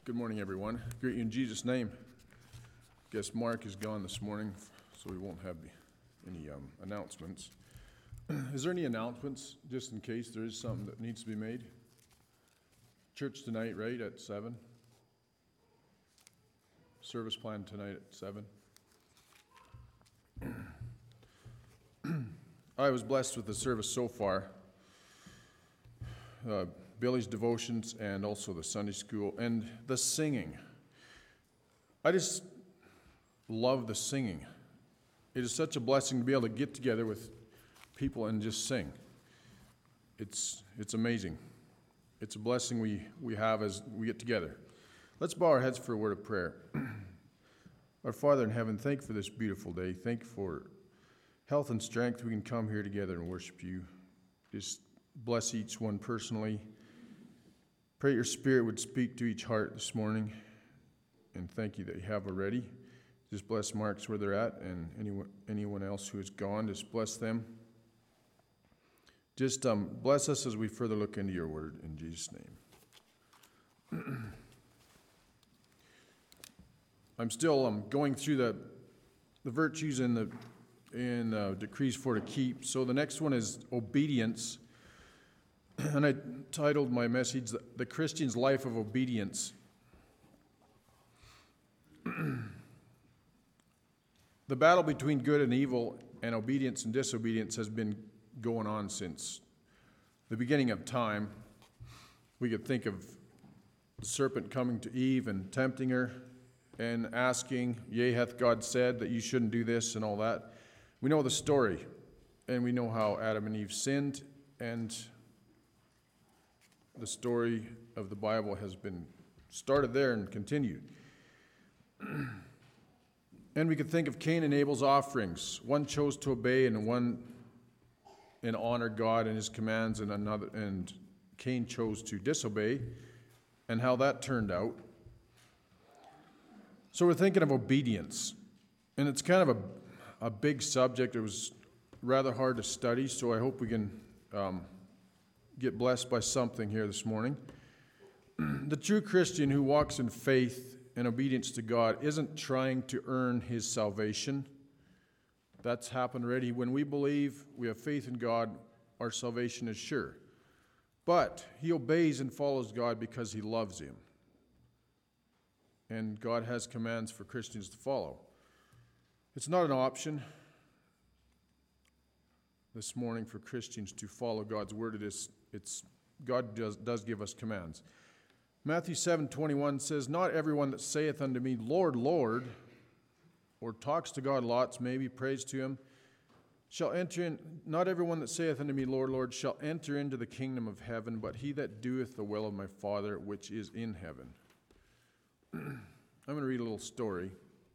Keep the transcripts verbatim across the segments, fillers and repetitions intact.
Good morning, everyone. Greet you in Jesus' name. Guess Mark is gone this morning, so we won't have any um, announcements. Is there any announcements, just in case there is something that needs to be made? Church tonight, right, at seven? Service plan tonight at seven. I was blessed with the service so far. Uh, Billy's devotions and also the Sunday school and the singing. I just love the singing. It is such a blessing to be able to get together with people and just sing. It's it's amazing. It's a blessing we, we have as we get together. Let's bow our heads for a word of prayer. Our Father in heaven, thank you for this beautiful day. Thank you for health and strength. We can come here together and worship you. Just bless each one personally. Pray your Spirit would speak to each heart this morning, and thank you that you have already. Just bless Mark's where they're at, and anyone anyone else who is gone, just bless them. Just um, bless us as we further look into your word, in Jesus' name. I'm still um, going through the the virtues in the in uh, decrees for to keep. So the next one is obedience. And I titled my message, The Christian's Life of Obedience. The battle between good and evil and obedience and disobedience has been going on since the beginning of time. We could think of the serpent coming to Eve and tempting her and asking, "Yea, hath God said that you shouldn't do this," and all that. We know the story, and we know how Adam and Eve sinned, and the story of the Bible has been started there and continued. And we could think of Cain and Abel's offerings. One chose to obey and one and honor God and his commands, and another and Cain chose to disobey, and how that turned out. So we're thinking of obedience. And it's kind of a, a big subject. It was rather hard to study, so I hope we can um, get blessed by something here this morning. The true Christian who walks in faith and obedience to God isn't trying to earn his salvation. That's happened already. When we believe, we have faith in God, our salvation is sure. But he obeys and follows God because he loves him. And God has commands for Christians to follow. It's not an option this morning for Christians to follow God's word. It is, it's, God does, does give us commands. Matthew seven twenty-one says, "Not everyone that saith unto me, Lord, Lord," or talks to God lots, maybe prays to him, shall enter in, not everyone that saith unto me, Lord, Lord, shall enter into the kingdom of heaven, but he that doeth the will of my Father which is in heaven. I'm going to read a little story.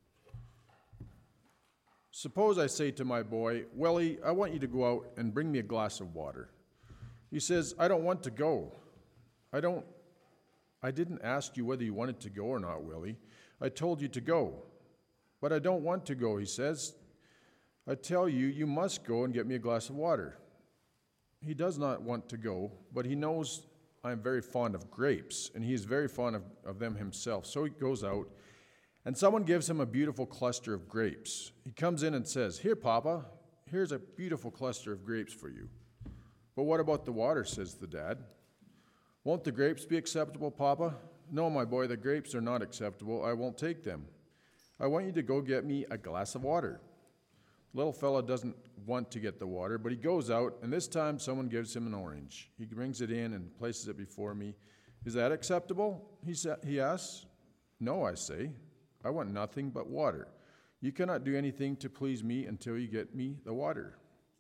Suppose I say to my boy, "Willie, I want you to go out and bring me a glass of water." He says, "I don't want to go. I don't, I didn't ask you whether you wanted to go or not, Willie. I told you to go. But I don't want to go," he says. "I tell you, you must go and get me a glass of water." He does not want to go, but he knows I'm very fond of grapes, and he is very fond of, of them himself. So he goes out, and someone gives him a beautiful cluster of grapes. He comes in and says, "Here, Papa, here's a beautiful cluster of grapes for you." "But what about the water?" says the dad. "Won't the grapes be acceptable, Papa?" "No, my boy, the grapes are not acceptable. I won't take them. I want you to go get me a glass of water." The little fellow doesn't want to get the water, but he goes out, and this time someone gives him an orange. He brings it in and places it before me. "Is that acceptable?" he sa- he asks. "No," I say. "I want nothing but water. You cannot do anything to please me until you get me the water."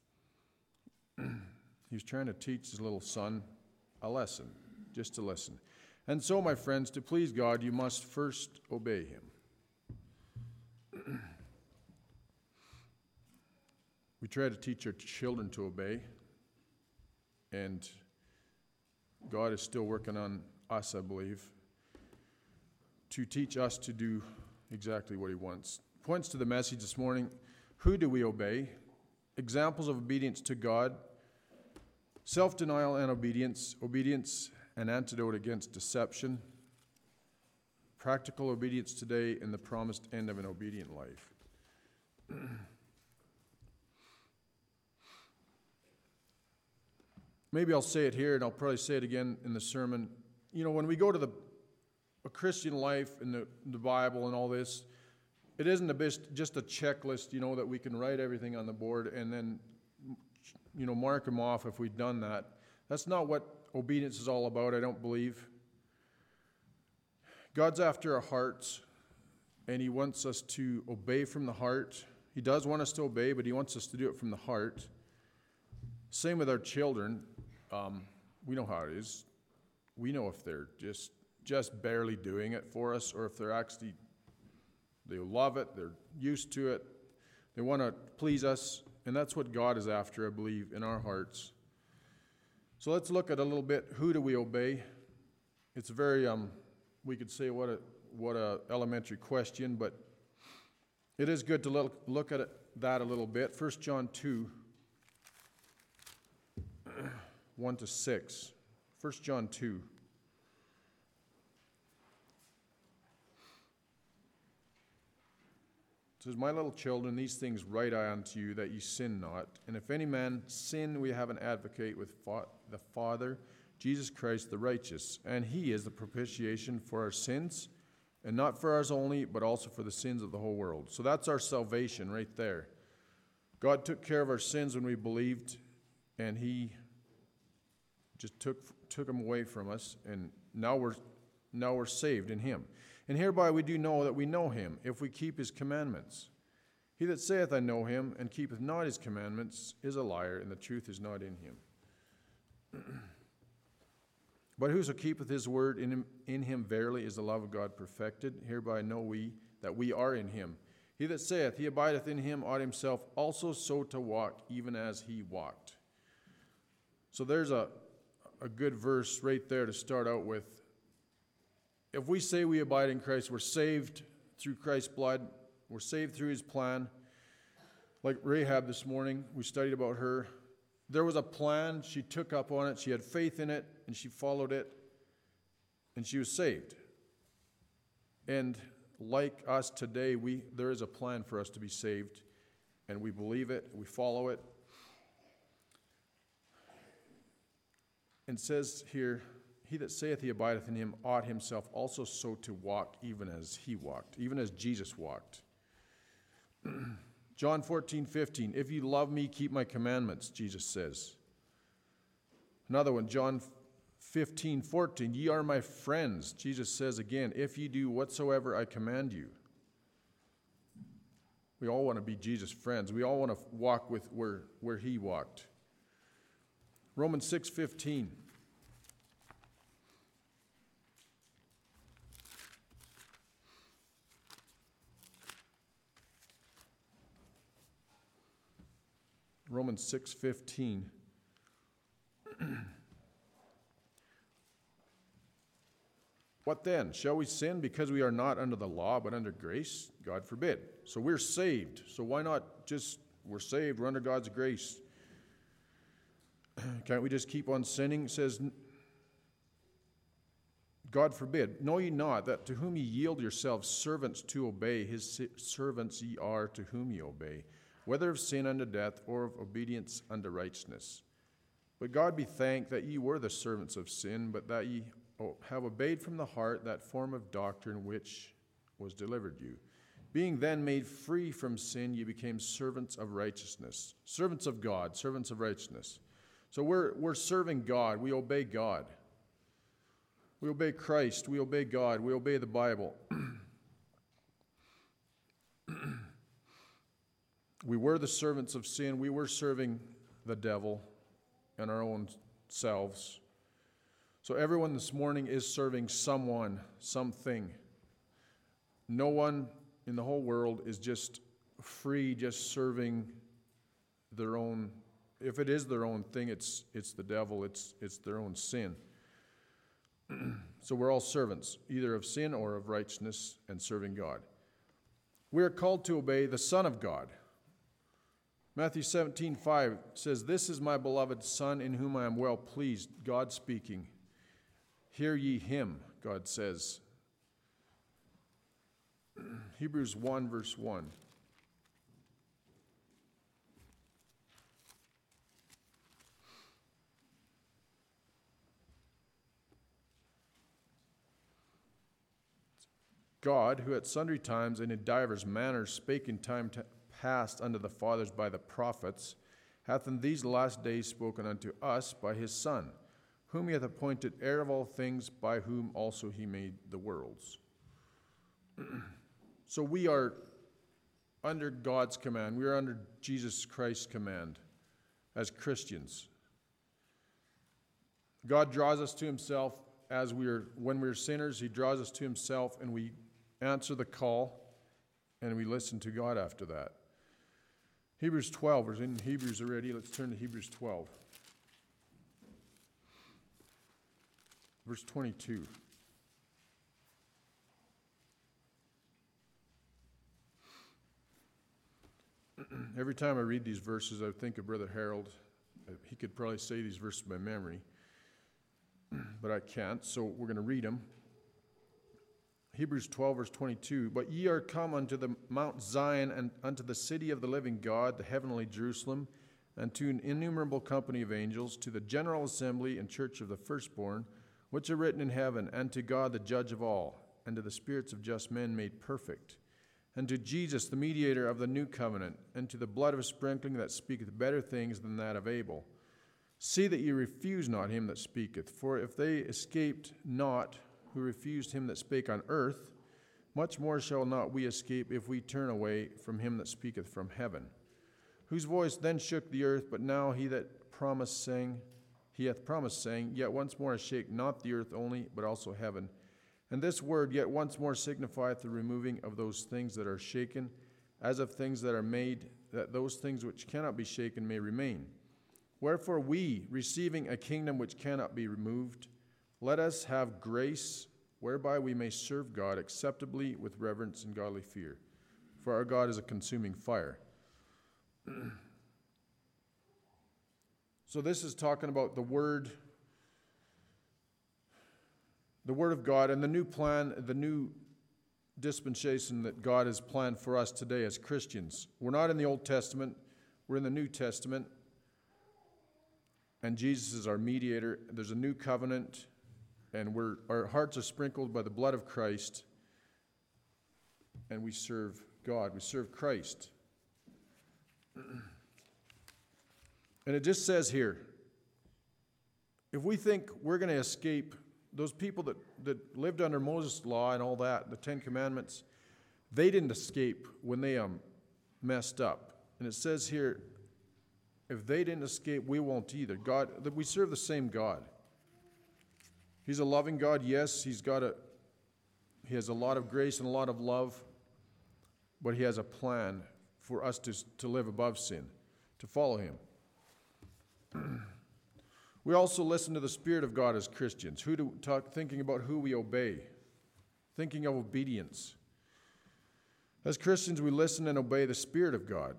He was trying to teach his little son a lesson, just to listen. And so, my friends, to please God, you must first obey him. We try to teach our children to obey, and God is still working on us, I believe, to teach us to do exactly what he wants. Points to the message this morning: who do we obey? Examples of obedience to God: self-denial and obedience, obedience an antidote against deception. practical obedience today, and the promised end of an obedient life. Maybe I'll say it here, and I'll probably say it again in the sermon. You know, when we go to the a Christian life and the, the Bible and all this, it isn't a bit, just a checklist, you know, that we can write everything on the board and then, you know, mark them off if we've done that. That's not what obedience is all about, I don't believe. God's after our hearts, and He wants us to obey from the heart. He does want us to obey, but He wants us to do it from the heart. Same with our children. Um, we know how it is. We know if they're just just barely doing it for us, or if they're actually, they love it, they're used to it, they want to please us, and that's what God is after, I believe, in our hearts. So let's look at a little bit, who do we obey? It's a very, um, we could say what a what a elementary question, but it is good to look, look at it, that a little bit. First John two, one to six. First John two. It says, "My little children, these things write I unto you, that ye sin not. And if any man sin, we have an advocate with fa- the Father, Jesus Christ the righteous. And He is the propitiation for our sins, and not for ours only, but also for the sins of the whole world." So that's our salvation right there. God took care of our sins when we believed, and He just took took them away from us, and now we're now we're saved in Him. And hereby we do know that we know Him, if we keep His commandments. He that saith, I know Him, and keepeth not His commandments, is a liar, and the truth is not in him. But whoso keepeth His word, in him, in him verily is the love of God perfected. Hereby know we that we are in Him. He that saith, he abideth in Him, ought himself also so to walk, even as He walked. So there's a, a good verse right there to start out with. If we say we abide in Christ, we're saved through Christ's blood. We're saved through His plan. Like Rahab this morning, we studied about her. There was a plan. She took up on it. She had faith in it, and she followed it, and she was saved. And like us today, we there is a plan for us to be saved, and we believe it, we follow it. And it says here, he that saith he abideth in Him ought himself also so to walk, even as He walked, even as Jesus walked. John fourteen fifteen, if you love me, keep my commandments, Jesus says. Another one, John fifteen fourteen, ye are my friends, Jesus says again, if ye do whatsoever I command you. We all want to be Jesus' friends. We all want to walk with where, where He walked. Romans six fifteen. Romans six fifteen. What then? Shall we sin because we are not under the law but under grace? God forbid. So we're saved. So why not just, we're saved, we're under God's grace. Can't we just keep on sinning? It says, God forbid. Know ye not that to whom ye yield yourselves servants to obey, His servants ye are to whom ye obey, whether of sin unto death or of obedience unto righteousness. But God be thanked that ye were the servants of sin, but that ye have obeyed from the heart that form of doctrine which was delivered you. Being then made free from sin, ye became servants of righteousness. Servants of God, servants of righteousness. So we're, we're serving God. We obey God. We obey Christ. We obey God. We obey the Bible. We were the servants of sin. We were serving the devil and our own selves. So everyone this morning is serving someone, something. No one in the whole world is just free, just serving their own. If it is their own thing, it's it's the devil. It's it's their own sin. So we're all servants, either of sin or of righteousness, and serving God. We are called to obey the Son of God. Matthew seventeen five says, "This is my beloved Son, in whom I am well pleased." God speaking. Hear ye Him, God says. Hebrews one, verse one. God, who at sundry times and in divers manners spake in time past unto the fathers by the prophets, hath in these last days spoken unto us by his Son, whom he hath appointed heir of all things, by whom also he made the worlds. So we are under God's command. We are under Jesus Christ's command as Christians. God draws us to himself as we are, when we're sinners, he draws us to himself, and we answer the call, and we listen to God after that. Hebrews twelve, we're in Hebrews already. Let's turn to Hebrews twelve. Verse twenty-two. Every time I read these verses, I think of Brother Harold. He could probably say these verses by memory, but I can't, so we're going to read them. Hebrews twelve, verse twenty-two. But ye are come unto the Mount Zion, and unto the city of the living God, the heavenly Jerusalem, and to an innumerable company of angels, to the general assembly and church of the firstborn, which are written in heaven, and to God the judge of all, and to the spirits of just men made perfect, and to Jesus the mediator of the new covenant, and to the blood of sprinkling that speaketh better things than that of Abel. See that ye refuse not him that speaketh, for if they escaped not who refused him that spake on earth, much more shall not we escape if we turn away from him that speaketh from heaven, whose voice then shook the earth, but now he that promised, saying, he hath promised, saying, Yet once more I shake not the earth only, but also heaven. And this word, yet once more, signifieth the removing of those things that are shaken, as of things that are made, that those things which cannot be shaken may remain. Wherefore we, receiving a kingdom which cannot be removed, let us have grace whereby we may serve God acceptably with reverence and godly fear. For our God is a consuming fire. So this is talking about the Word, the Word of God, and the new plan, the new dispensation that God has planned for us today as Christians. We're not in the Old Testament, we're in the New Testament, and Jesus is our mediator. There's a new covenant, and we're, our hearts are sprinkled by the blood of Christ, and we serve God. We serve Christ. And it just says here, if we think we're going to escape, those people that, that lived under Moses' law and all that, the Ten Commandments, they didn't escape when they um, messed up. And it says here, if they didn't escape, we won't either. God, that we serve the same God. He's a loving God, yes. He's got a, he has a lot of grace and a lot of love, but he has a plan for us to, to live above sin, to follow him. We also listen to the Spirit of God as Christians, who do talk, thinking about who we obey, thinking of obedience. As Christians, we listen and obey the Spirit of God.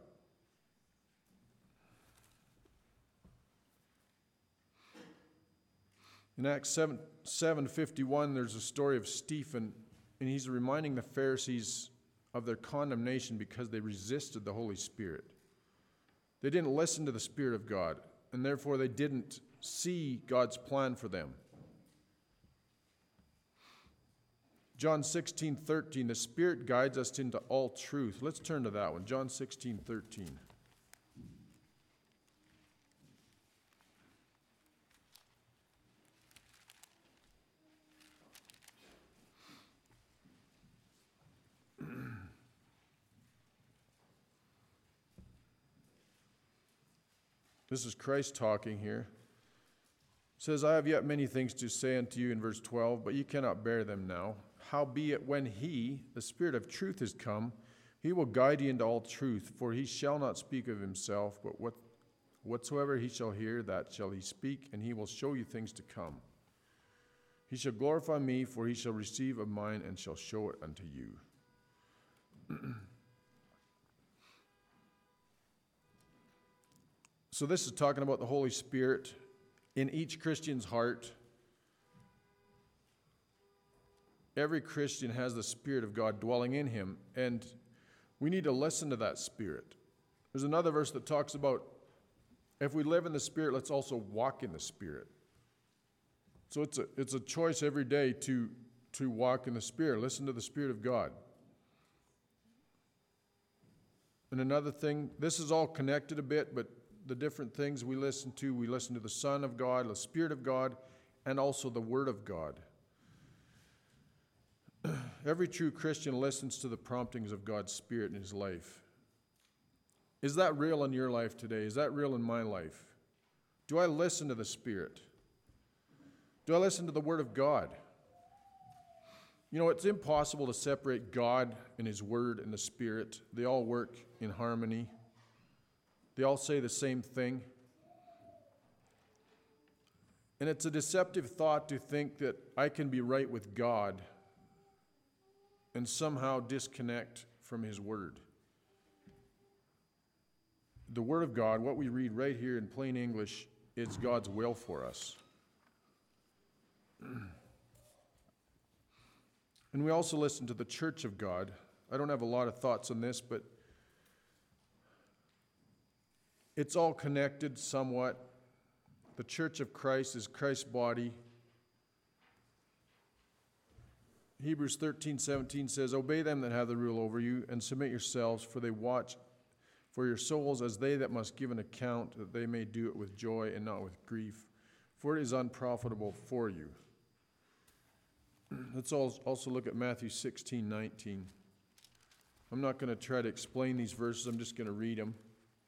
In Acts seven, seven fifty-one, there's a story of Stephen, and he's reminding the Pharisees of their condemnation because they resisted the Holy Spirit. They didn't listen to the Spirit of God, and therefore they didn't see God's plan for them. John sixteen thirteen, the Spirit guides us into all truth. Let's turn to that one, John sixteen thirteen. This is Christ talking here. It says, I have yet many things to say unto you in verse twelve, but ye cannot bear them now. Howbeit, when he, the Spirit of truth, is come, he will guide you into all truth, for he shall not speak of himself, but what, whatsoever he shall hear, that shall he speak, and he will show you things to come. He shall glorify me, for he shall receive of mine, and shall show it unto you. So this is talking about the Holy Spirit in each Christian's heart. every Christian has the Spirit of God dwelling in him, and we need to listen to that Spirit. There's another verse that talks about if we live in the Spirit, let's also walk in the Spirit. So it's a, it's a choice every day to, to walk in the Spirit. Listen to the Spirit of God. And another thing, this is all connected a bit, but the different things we listen to, we listen to the Son of God, the Spirit of God, and also the Word of God. Every true Christian listens to the promptings of God's Spirit in his life. Is that real in your life today? Is that real in my life? Do I listen to the Spirit? Do I listen to the Word of God? You know, it's impossible to separate God and His Word and the Spirit. They all work in harmony. They all say the same thing. And it's a deceptive thought to think that I can be right with God and somehow disconnect from His Word. The Word of God, what we read right here in plain English, is God's will for us. And we also listen to the Church of God. I don't have a lot of thoughts on this, but it's all connected somewhat. The Church of Christ is Christ's body. Hebrews thirteen seventeen says, "Obey them that have the rule over you, and submit yourselves, for they watch for your souls as they that must give an account, that they may do it with joy and not with grief, for it is unprofitable for you." Let's also look at Matthew sixteen nineteen. I'm not going to try to explain these verses, I'm just going to read them.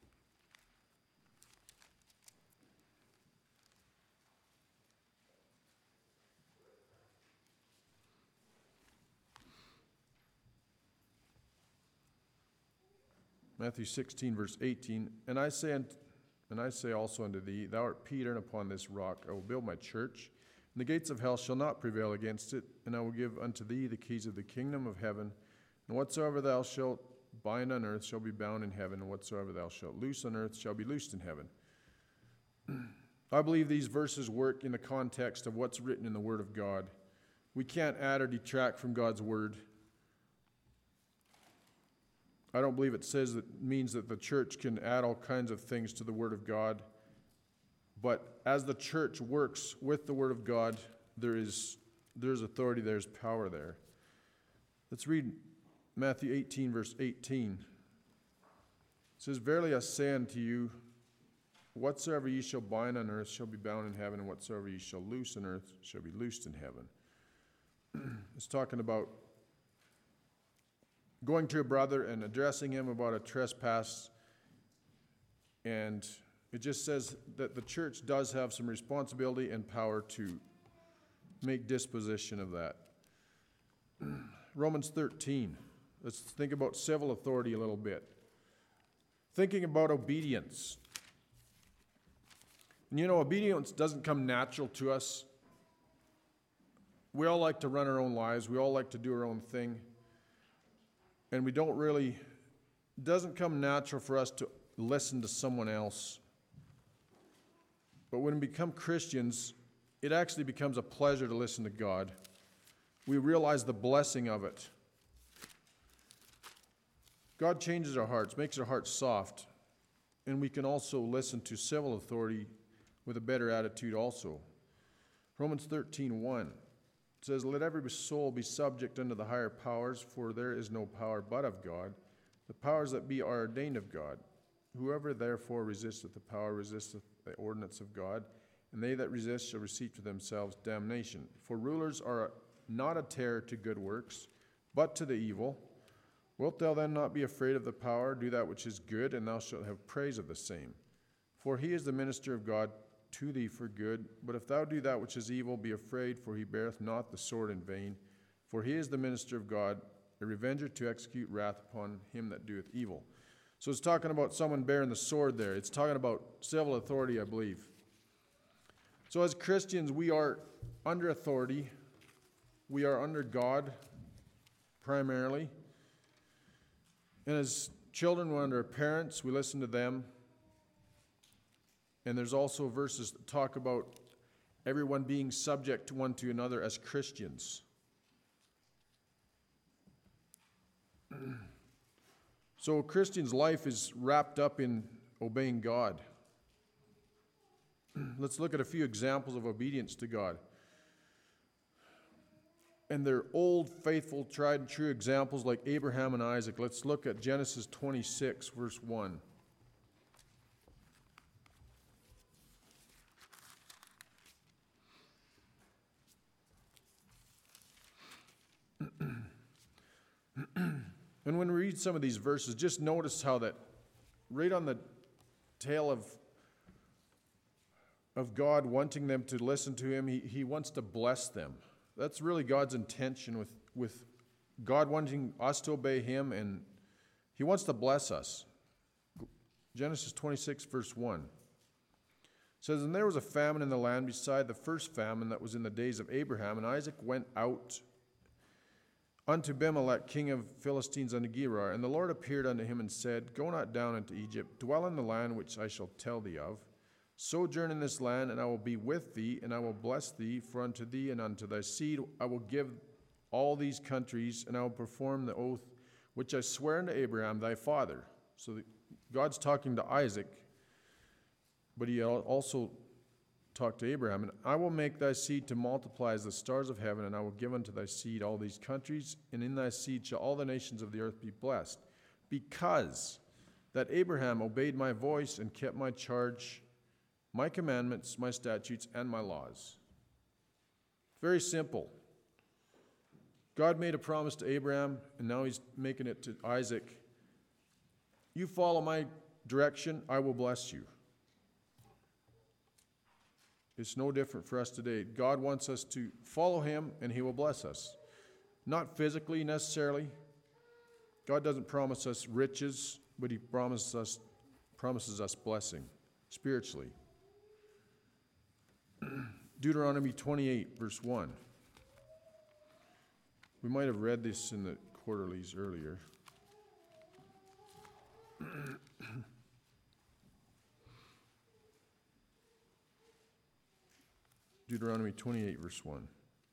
Matthew sixteen, verse eighteen, and I say, and I say also unto thee, thou art Peter, and upon this rock I will build my church, and the gates of hell shall not prevail against it. And I will give unto thee the keys of the kingdom of heaven. And whatsoever thou shalt bind on earth shall be bound in heaven, and whatsoever thou shalt loose on earth shall be loosed in heaven. I believe these verses work in the context of what's written in the Word of God. We can't add or detract from God's Word. I don't believe it says that means that the church can add all kinds of things to the Word of God. But as the church works with the Word of God, there is there's authority, there's power there. Let's read Matthew eighteen, verse eighteen. It says, "Verily I say unto you, whatsoever ye shall bind on earth shall be bound in heaven, and whatsoever ye shall loose on earth shall be loosed in heaven." It's talking about going to a brother and addressing him about a trespass, and it just says that the church does have some responsibility and power to make disposition of that. Romans thirteen. Let's think about civil authority a little bit. Thinking about obedience. And you know, obedience doesn't come natural to us. We all like to run our own lives. We all like to do our own thing. And we don't really, it doesn't come natural for us to listen to someone else. But when we become Christians, it actually becomes a pleasure to listen to God. We realize the blessing of it. God changes our hearts, makes our hearts soft, and we can also listen to civil authority with a better attitude also. Romans thirteen one says, "Let every soul be subject unto the higher powers, for there is no power but of God. The powers that be are ordained of God. Whoever therefore resisteth the power resisteth the ordinance of God, and they that resist shall receive to themselves damnation. For rulers are not a terror to good works, but to the evil. Wilt thou then not be afraid of the power? Do that which is good, and thou shalt have praise of the same. For he is the minister of God to thee for good. But if thou do that which is evil, be afraid, for he beareth not the sword in vain. For he is the minister of God, a revenger to execute wrath upon him that doeth evil." So it's talking about someone bearing the sword there. It's talking about civil authority, I believe. So as Christians, we are under authority. We are under God, primarily. And as children, we're under our parents. We listen to them. And there's also verses that talk about everyone being subject to one to another as Christians. So a Christian's life is wrapped up in obeying God. Let's look at a few examples of obedience to God. And they're old, faithful, tried and true examples like Abraham and Isaac. Let's look at Genesis twenty-six, verse one. And when we read some of these verses, just notice how that right on the tail of, of God wanting them to listen to him, he, he wants to bless them. That's really God's intention with, with God wanting us to obey him, and he wants to bless us. Genesis twenty-six, verse one says, "And there was a famine in the land beside the first famine that was in the days of Abraham, and Isaac went out unto Abimelech, king of Philistines, unto Gerar. And the Lord appeared unto him and said, Go not down into Egypt, dwell in the land which I shall tell thee of. Sojourn in this land, and I will be with thee, and I will bless thee, for unto thee and unto thy seed I will give all these countries, and I will perform the oath which I swear unto Abraham thy father." So the, God's talking to Isaac, but he also talked to Abraham. "And I will make thy seed to multiply as the stars of heaven, and I will give unto thy seed all these countries, and in thy seed shall all the nations of the earth be blessed, because that Abraham obeyed my voice and kept my charge, my commandments, my statutes, and my laws." Very simple. God made a promise to Abraham, and now he's making it to Isaac. You follow my direction, I will bless you. It's no different for us today. God wants us to follow him, and he will bless us. Not physically necessarily. God doesn't promise us riches, but he promises us, promises us blessing spiritually. Deuteronomy twenty-eight, verse one. We might have read this in the quarterlies earlier. Deuteronomy twenty-eight, verse one.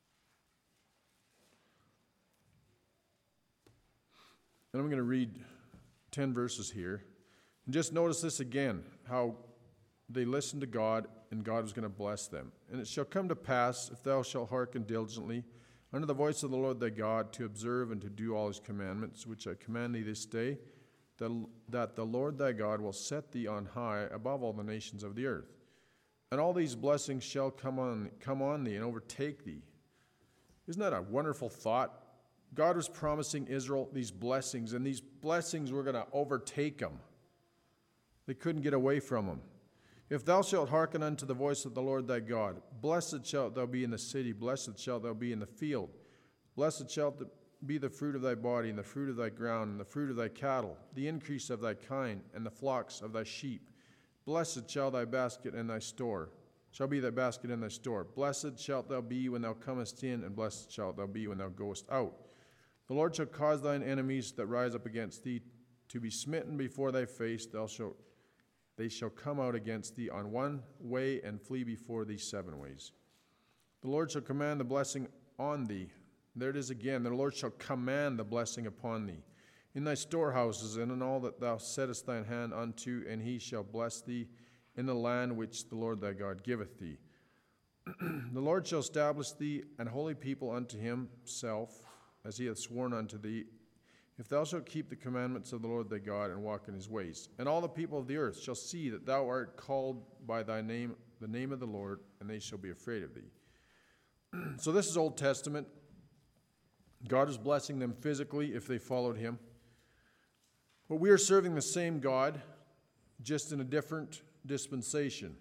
And I'm going to read ten verses here. And just notice this again, how they listened to God, and God was going to bless them. "And it shall come to pass, if thou shalt hearken diligently unto the voice of the Lord thy God, to observe and to do all his commandments, which I command thee this day, that, that the Lord thy God will set thee on high above all the nations of the earth. And all these blessings shall come on, come on thee and overtake thee." Isn't that a wonderful thought? God was promising Israel these blessings, and these blessings were going to overtake them. They couldn't get away from them. "If thou shalt hearken unto the voice of the Lord thy God, blessed shalt thou be in the city, blessed shalt thou be in the field. Blessed shalt be the fruit of thy body, and the fruit of thy ground, and the fruit of thy cattle, the increase of thy kind, and the flocks of thy sheep. Blessed shall thy basket and thy store, shall be thy basket and thy store. Blessed shalt thou be when thou comest in, and blessed shalt thou be when thou goest out. The Lord shall cause thine enemies that rise up against thee to be smitten before thy face. Thou shalt, they shall come out against thee on one way, and flee before thee seven ways. The Lord shall command the blessing on thee." There it is again. "The Lord shall command the blessing upon thee in thy storehouses, and in all that thou settest thine hand unto, and he shall bless thee in the land which the Lord thy God giveth thee. The Lord shall establish thee an holy people unto himself, as he hath sworn unto thee, if thou shalt keep the commandments of the Lord thy God, and walk in his ways. And all the people of the earth shall see that thou art called by thy name, the name of the Lord, and they shall be afraid of thee." So this is Old Testament. God is blessing them physically if they followed him. But we are serving the same God, just in a different dispensation.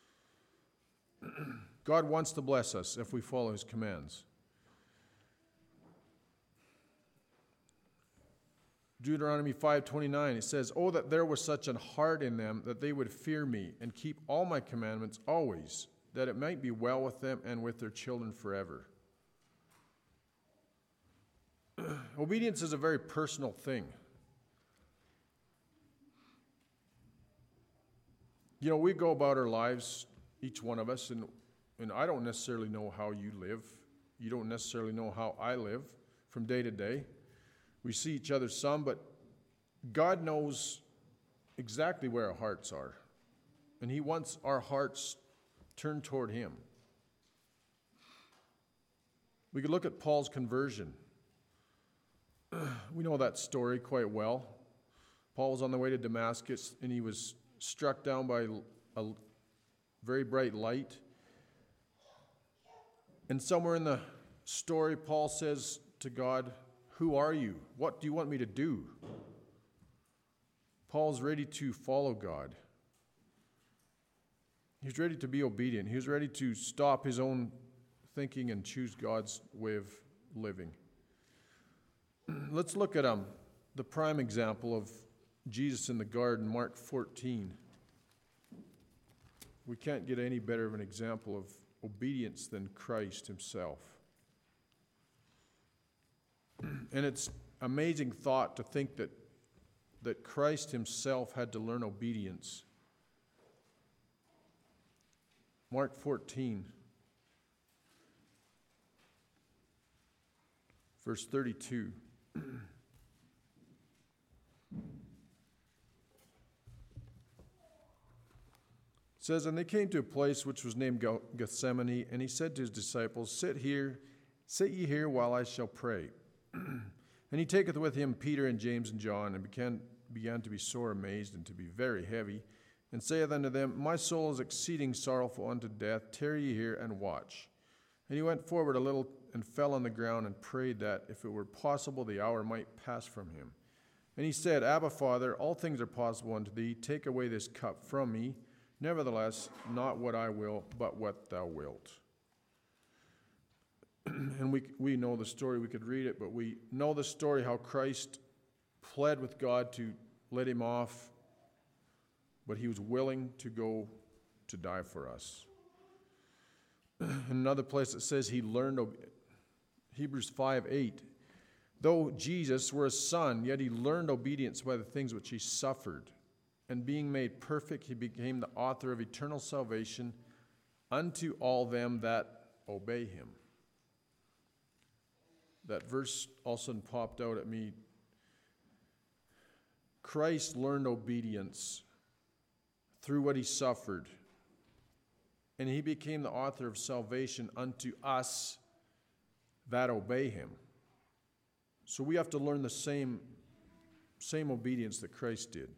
God wants to bless us if we follow his commands. Deuteronomy five twenty-nine, it says, "Oh, that there was such an heart in them, that they would fear me, and keep all my commandments always, that it might be well with them and with their children forever." Obedience is a very personal thing. You know, we go about our lives, each one of us, and, and I don't necessarily know how you live. You don't necessarily know how I live from day to day. We see each other some, but God knows exactly where our hearts are. And he wants our hearts turned toward him. We could look at Paul's conversion. We know that story quite well. Paul was on the way to Damascus, and he was struck down by a very bright light. And somewhere in the story, Paul says to God, "Who are you? What do you want me to do?" Paul's ready to follow God. He's ready to be obedient. He was ready to stop his own thinking and choose God's way of living. Let's look at um, the prime example of Jesus in the garden, Mark fourteen. We can't get any better of an example of obedience than Christ himself. And it's amazing thought to think that, that Christ himself had to learn obedience. Mark fourteen, verse thirty-two. It says, "And they came to a place which was named Gethsemane, and he said to his disciples, Sit here, sit ye here while I shall pray. And he taketh with him Peter and James and John, and began, began to be sore amazed and to be very heavy, and saith unto them, My soul is exceeding sorrowful unto death. Tarry ye here and watch. And he went forward a little and fell on the ground and prayed that, if it were possible, the hour might pass from him. And he said, Abba, Father, all things are possible unto thee. Take away this cup from me. Nevertheless, not what I will, but what thou wilt." And we we know the story. We could read it, but we know the story how Christ pled with God to let him off, but he was willing to go to die for us. In another place it says he learned, Hebrews five eight, though Jesus were a son, yet he learned obedience by the things which he suffered. And being made perfect, he became the author of eternal salvation unto all them that obey him. That verse also popped out at me. Christ learned obedience through what he suffered, and he became the author of salvation unto us that obey him. So we have to learn the same, same obedience that Christ did.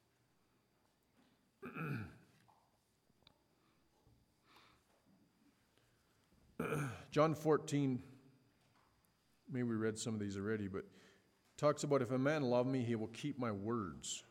John fourteen, maybe we read some of these already, but talks about, if a man love me, he will keep my words.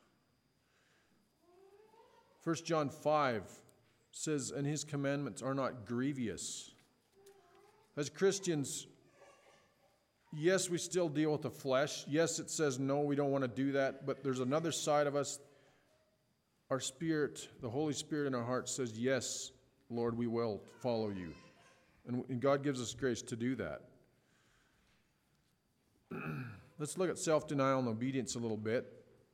First John five says, and his commandments are not grievous. As Christians, yes, we still deal with the flesh. Yes, it says, no, we don't want to do that, but there's another side of us. Our spirit, the Holy Spirit in our heart says, yes, Lord, we will follow you. And God gives us grace to do that. Let's look at self-denial and obedience a little bit.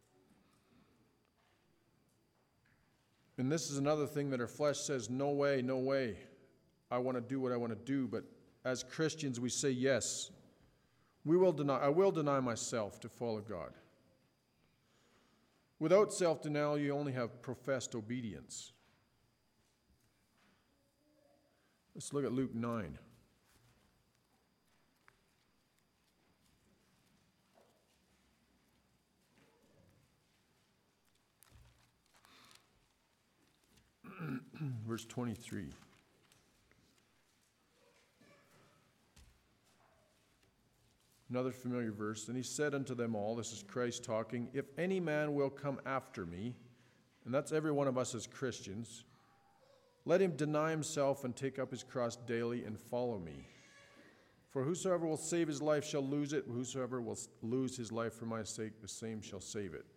And this is another thing that our flesh says, no way, no way. I want to do what I want to do. But as Christians, we say, yes, we will deny, I will deny myself to follow God. Without self-denial, you only have professed obedience. Let's look at Luke nine. Verse twenty-three. Another familiar verse. And he said unto them all, this is Christ talking, if any man will come after me, and that's every one of us as Christians, let him deny himself and take up his cross daily and follow me. For whosoever will save his life shall lose it. Whosoever will lose his life for my sake, the same shall save it.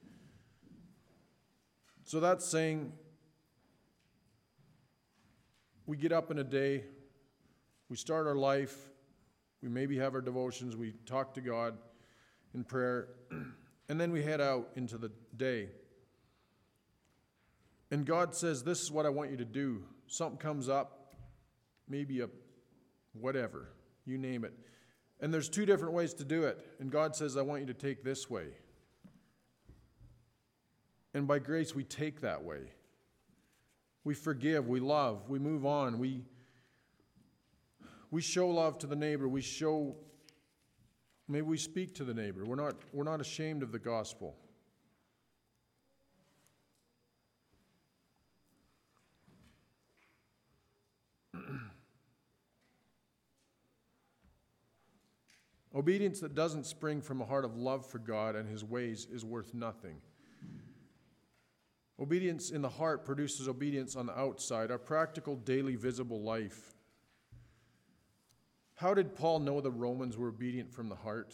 So that's saying we get up in a day, we start our life, we maybe have our devotions, we talk to God in prayer, and then we head out into the day. And God says, this is what I want you to do. Something comes up, maybe a whatever, you name it. And there's two different ways to do it. And God says, I want you to take this way. And by grace, we take that way. We forgive, we love, we move on. We, we show love to the neighbor. We show, maybe we speak to the neighbor. We're not, we're not ashamed of the gospel. Obedience that doesn't spring from a heart of love for God and his ways is worth nothing. Obedience in the heart produces obedience on the outside, our practical, daily, visible life. How did Paul know the Romans were obedient from the heart?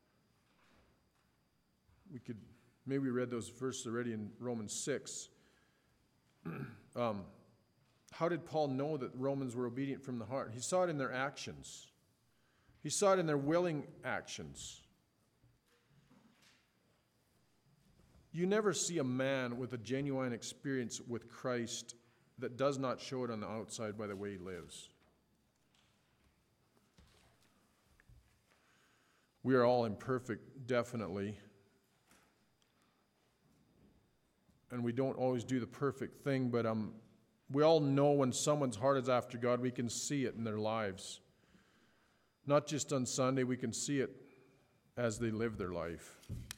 We could, maybe we read those verses already in Romans six. um, how did Paul know that the Romans were obedient from the heart? He saw it in their actions. He saw it in their willing actions. You never see a man with a genuine experience with Christ that does not show it on the outside by the way he lives. We are all imperfect, definitely. And we don't always do the perfect thing, but um, we all know when someone's heart is after God, we can see it in their lives. Not just on Sunday, we can see it as they live their life.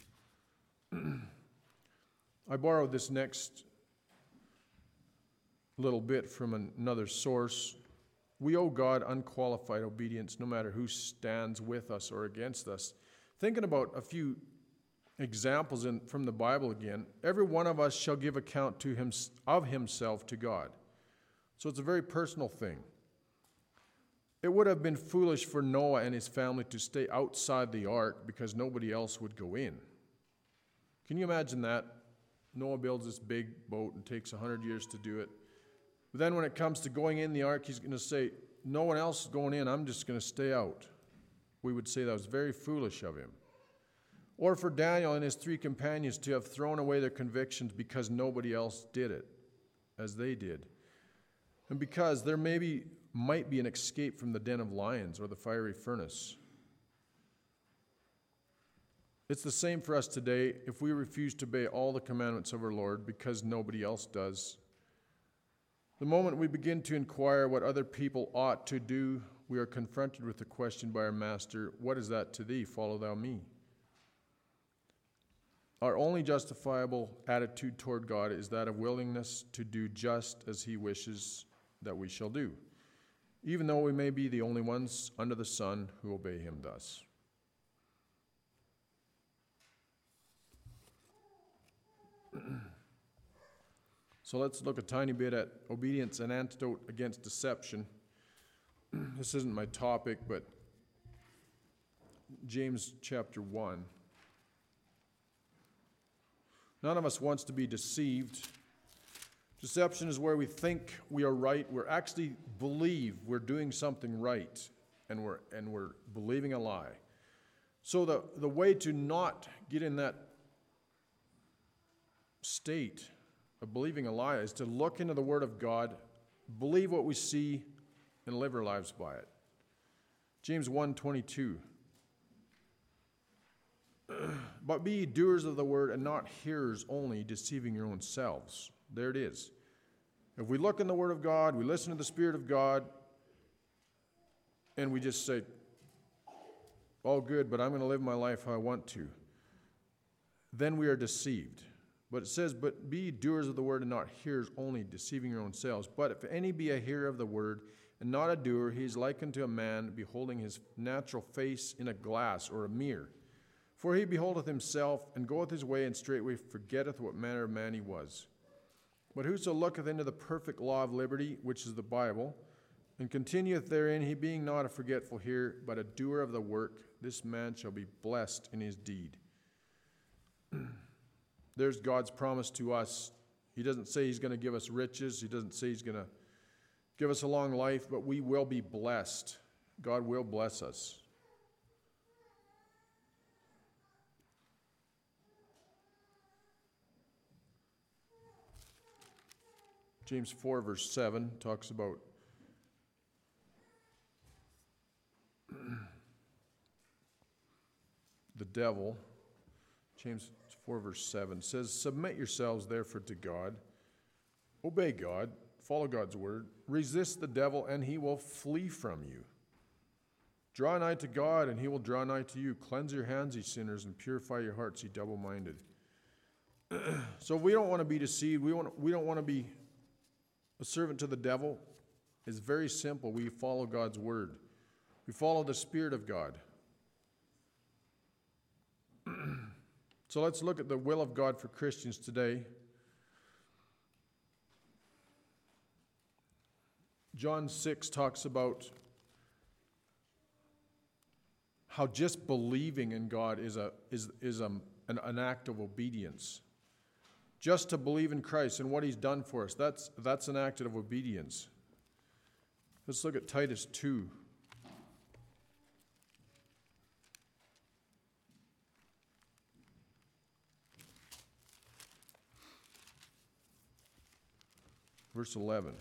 I borrowed this next little bit from another source. We owe God unqualified obedience no matter who stands with us or against us. Thinking about a few examples in, from the Bible again, every one of us shall give account to him, of himself to God. So it's a very personal thing. It would have been foolish for Noah and his family to stay outside the ark because nobody else would go in. Can you imagine that? Noah builds this big boat and takes one hundred years to do it. But then when it comes to going in the ark, he's going to say, no one else is going in, I'm just going to stay out. We would say that was very foolish of him. Or for Daniel and his three companions to have thrown away their convictions because nobody else did it as they did. And because there maybe might be an escape from the den of lions or the fiery furnace. It's the same for us today if we refuse to obey all the commandments of our Lord because nobody else does. The moment we begin to inquire what other people ought to do, we are confronted with the question by our Master, what is that to thee? Follow thou me. Our only justifiable attitude toward God is that of willingness to do just as he wishes that we shall do, even though we may be the only ones under the sun who obey him thus. So let's look a tiny bit at obedience, an antidote against deception. This isn't my topic, but James chapter one. None of us wants to be deceived. Deception is where we think we are right. We actually believe we're doing something right, and we're and we're believing a lie. So the, the way to not get in that state of believing a lie is to look into the Word of God, believe what we see, and live our lives by it. James one twenty-two. But be ye doers of the word and not hearers only, deceiving your own selves. There it is. If we look in the Word of God, we listen to the Spirit of God, and we just say, all good, but I'm going to live my life how I want to, then we are deceived. But it says, but be ye doers of the word and not hearers only, deceiving your own selves. But if any be a hearer of the word and not a doer, he is like unto a man beholding his natural face in a glass or a mirror. For he beholdeth himself, and goeth his way, and straightway forgetteth what manner of man he was. But whoso looketh into the perfect law of liberty, which is the Bible, and continueth therein, he being not a forgetful hearer, but a doer of the work, this man shall be blessed in his deed. There's God's promise to us. He doesn't say he's going to give us riches. He doesn't say he's going to give us a long life, but we will be blessed. God will bless us. James four, verse seven, talks about the devil. James four verse seven says, "Submit yourselves therefore to God. Obey God. Follow God's word. Resist the devil, and he will flee from you. Draw nigh to God, and he will draw nigh to you. Cleanse your hands, ye sinners, and purify your hearts, ye double-minded." So we don't want to be deceived. We, want, we don't want to be a servant to the devil. It's very simple. We follow God's word. We follow the Spirit of God. So let's look at the will of God for Christians today. John six talks about how just believing in God is a is is a, an, an act of obedience. Just to believe in Christ and what he's done for us, that's that's an act of obedience. Let's look at Titus two. Verse eleven.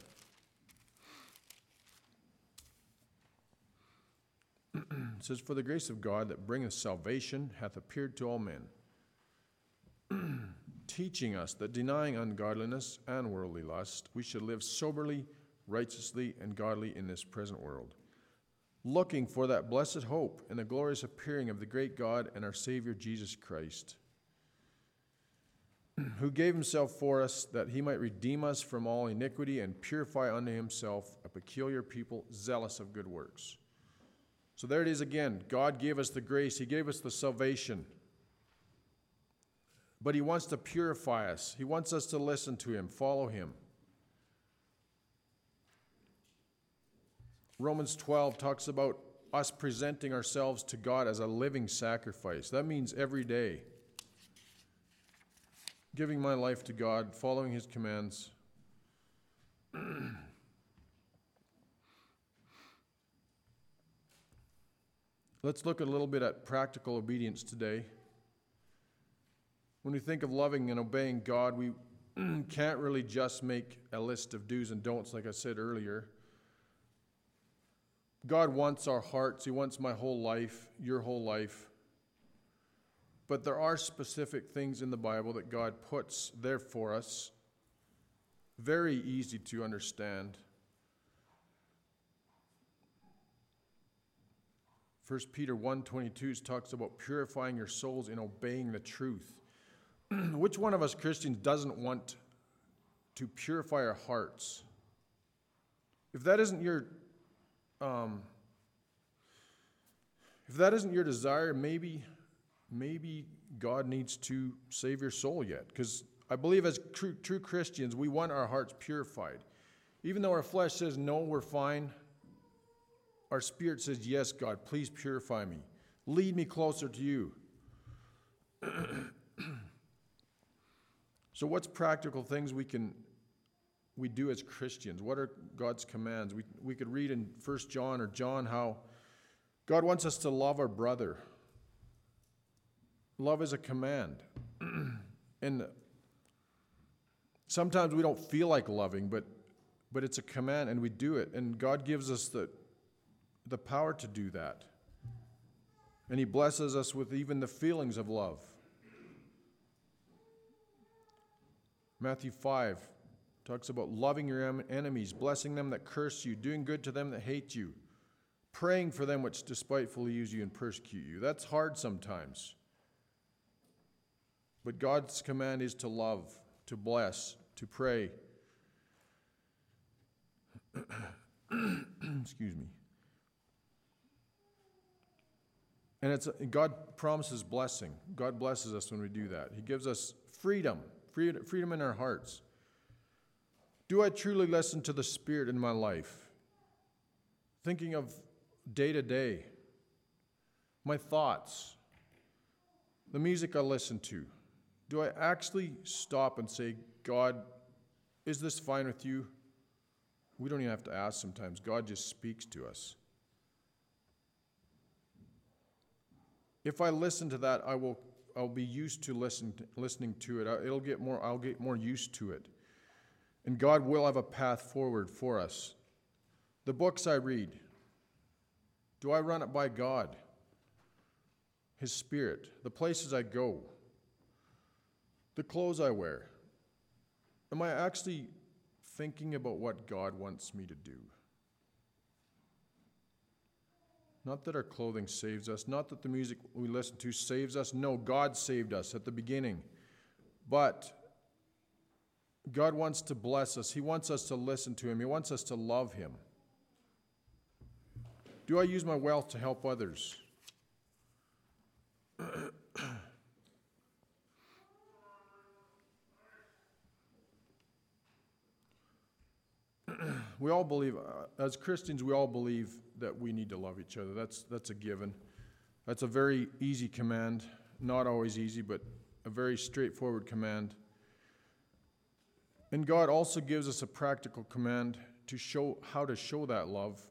It says, "For the grace of God that bringeth salvation hath appeared to all men, teaching us that denying ungodliness and worldly lust, we should live soberly, righteously, and godly in this present world, looking for that blessed hope and the glorious appearing of the great God and our Savior Jesus Christ, who gave himself for us that he might redeem us from all iniquity and purify unto himself a peculiar people zealous of good works." So there it is again. God gave us the grace. He gave us the salvation. But he wants to purify us. He wants us to listen to him, follow him. Romans twelve talks about us presenting ourselves to God as a living sacrifice. That means every day. Giving my life to God, following his commands. Let's look a little bit at practical obedience today. When we think of loving and obeying God, we can't really just make a list of do's and don'ts, like I said earlier. God wants our hearts. He wants my whole life, your whole life. But there are specific things in the Bible that God puts there for us, very easy to understand. First Peter one twenty-two talks about purifying your souls in obeying the truth. Which one of us Christians doesn't want to purify our hearts? If that isn't your, um, if that isn't your desire, maybe, maybe God needs to save your soul yet. Because I believe as true, true Christians, we want our hearts purified. Even though our flesh says, no, we're fine, our spirit says, yes, God, please purify me. Lead me closer to you. So what's practical things we can we do as Christians? What are God's commands? We we could read in First John or John how God wants us to love our brother. Love is a command. And sometimes we don't feel like loving, but but it's a command and we do it. And God gives us the the power to do that. And he blesses us with even the feelings of love. Matthew five talks about loving your enemies, blessing them that curse you, doing good to them that hate you, praying for them which despitefully use you and persecute you. That's hard sometimes. But God's command is to love, to bless, to pray. Excuse me. And it's God promises blessing. God blesses us when we do that. He gives us freedom, freedom in our hearts. Do I truly listen to the Spirit in my life? Thinking of day to day, my thoughts, the music I listen to. Do I actually stop and say, God, is this fine with you? We don't even have to ask sometimes. God just speaks to us. If I listen to that, I will I'll be used to listen to, listening to it. It'll get more I'll get more used to it. And God will have a path forward for us. The books I read, do I run it by God? His Spirit, the places I go, the clothes I wear? Am I actually thinking about what God wants me to do? Not that our clothing saves us, not that the music we listen to saves us. No, God saved us at the beginning. But God wants to bless us. He wants us to listen to Him. He wants us to love Him. Do I use my wealth to help others? We all believe, uh, as Christians, we all believe that we need to love each other. That's, that's a given. That's a very easy command. Not always easy, but a very straightforward command. And God also gives us a practical command to show how to show that love.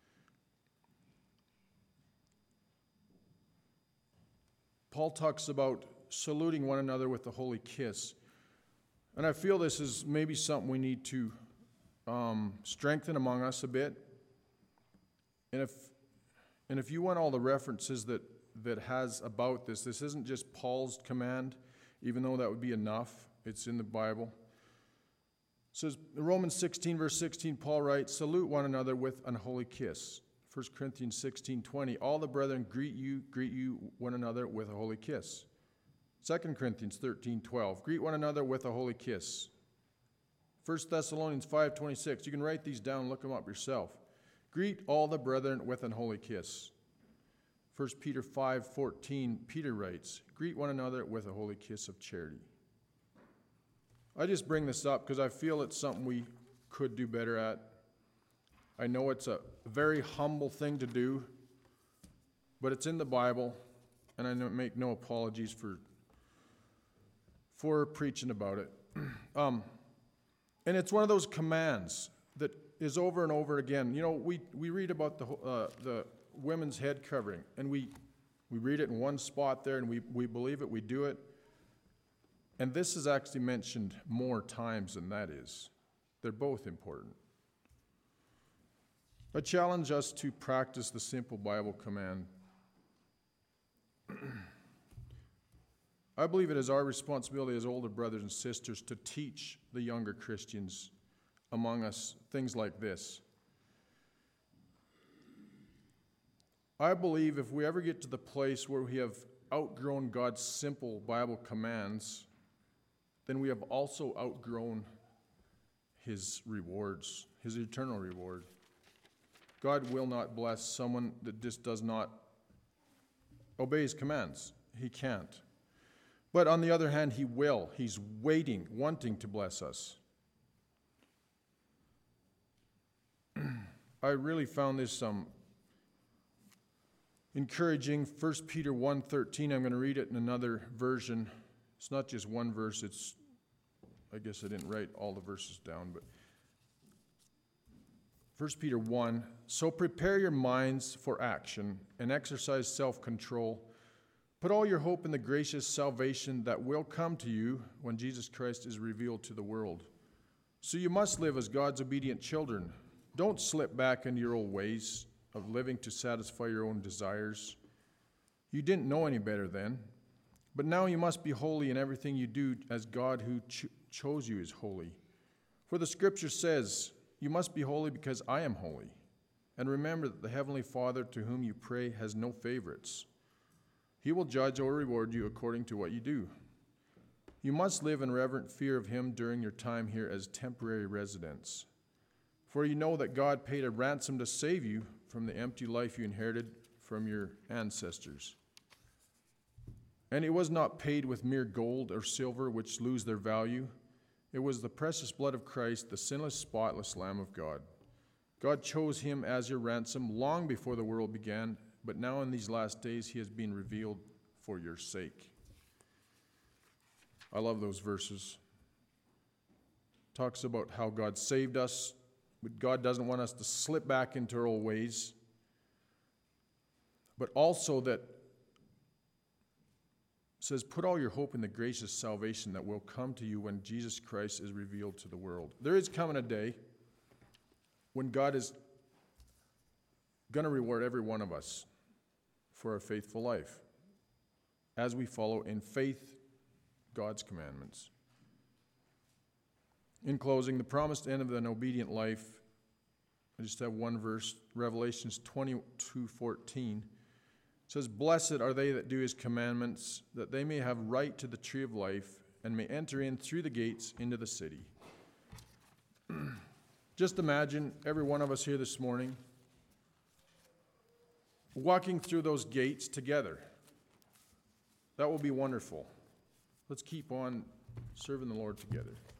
Paul talks about saluting one another with a holy kiss. And I feel this is maybe something we need to um, strengthen among us a bit. And if and if you want all the references that, that has about this, this isn't just Paul's command, even though that would be enough. It's in the Bible. It says, in Romans sixteen, verse sixteen, Paul writes, salute one another with an holy kiss. First Corinthians sixteen, twenty, all the brethren greet you, greet you one another with a holy kiss. Second Corinthians thirteen, twelve, greet one another with a holy kiss. First Thessalonians five, twenty-six, you can write these down, look them up yourself. Greet all the brethren with an holy kiss. First Peter five, fourteen, Peter writes, greet one another with a holy kiss of charity. I just bring this up because I feel it's something we could do better at. I know it's a very humble thing to do, but it's in the Bible, and I make no apologies for, for preaching about it. Um, and it's one of those commands that is over and over again. You know, we, we read about the uh, the women's head covering, and we we read it in one spot there, and we, we believe it, we do it. And this is actually mentioned more times than that is. They're both important. I challenge us to practice the simple Bible command. I believe it is our responsibility as older brothers and sisters to teach the younger Christians among us things like this. I believe if we ever get to the place where we have outgrown God's simple Bible commands, then we have also outgrown His rewards, His eternal reward. God will not bless someone that just does not obey His commands. He can't. But on the other hand, He will. He's waiting, wanting to bless us. I really found this um, encouraging. First Peter one thirteen, I'm going to read it in another version. It's not just one verse, it's, I guess I didn't write all the verses down, but First Peter one, so prepare your minds for action and exercise self-control. Put all your hope in the gracious salvation that will come to you when Jesus Christ is revealed to the world. So you must live as God's obedient children. Don't slip back into your old ways of living to satisfy your own desires. You didn't know any better then. But now you must be holy in everything you do, as God who cho- chose you is holy. For the Scripture says, you must be holy because I am holy. And remember that the Heavenly Father to whom you pray has no favorites. He will judge or reward you according to what you do. You must live in reverent fear of Him during your time here as temporary residents. For you know that God paid a ransom to save you from the empty life you inherited from your ancestors. And it was not paid with mere gold or silver, which lose their value. It was the precious blood of Christ, the sinless, spotless Lamb of God. God chose Him as your ransom long before the world began, but now in these last days He has been revealed for your sake. I love those verses. Talks about how God saved us, but God doesn't want us to slip back into our old ways, but also that says, put all your hope in the gracious salvation that will come to you when Jesus Christ is revealed to the world. There is coming a day when God is going to reward every one of us for a faithful life. as we follow in faith God's commandments. In closing, the promised end of an obedient life, I just have one verse, Revelations twenty-two fourteen. It says, "Blessed are they that do his commandments, that they may have right to the tree of life, and may enter in through the gates into the city." Just imagine every one of us here this morning walking through those gates together. That will be wonderful. Let's keep on serving the Lord together.